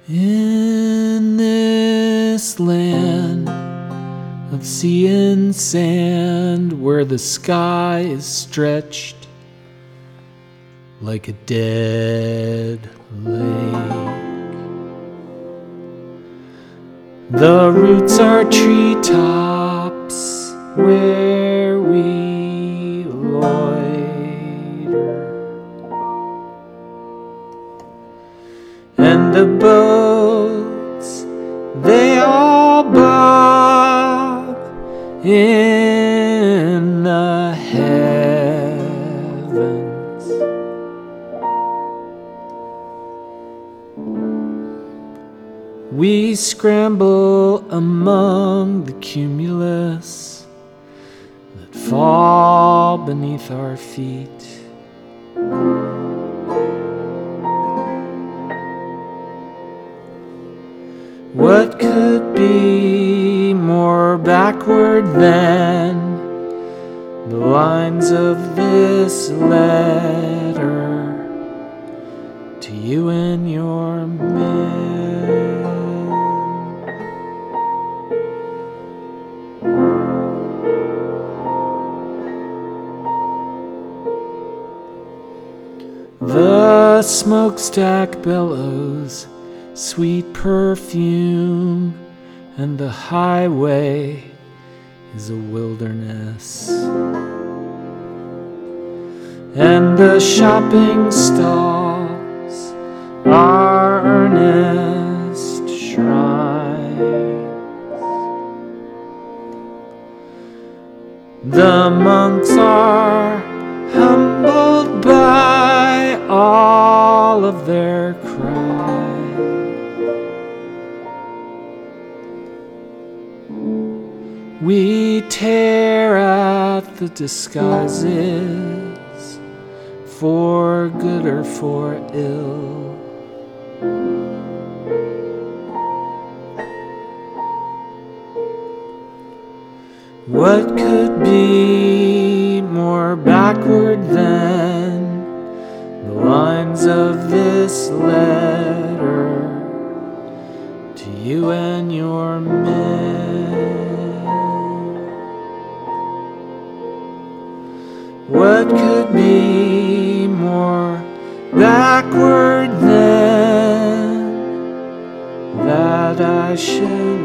In this land of sea and sand, where the sky is stretched like a dead lake, the roots are treetops where we loiter, and the boats, they all bob in the heavens. We scramble among the cumulus that fall beneath our feet. What could be more backward than the lines of this letter to you and your man? The smokestack bellows sweet perfume, and the highway is a wilderness, and the shopping stalls are earnest shrines. The monks are humbled by all of their cries. We tear at the disguises, for good or for ill. What could be more backward than the lines of this letter to you and your men? What could be more backward than that I should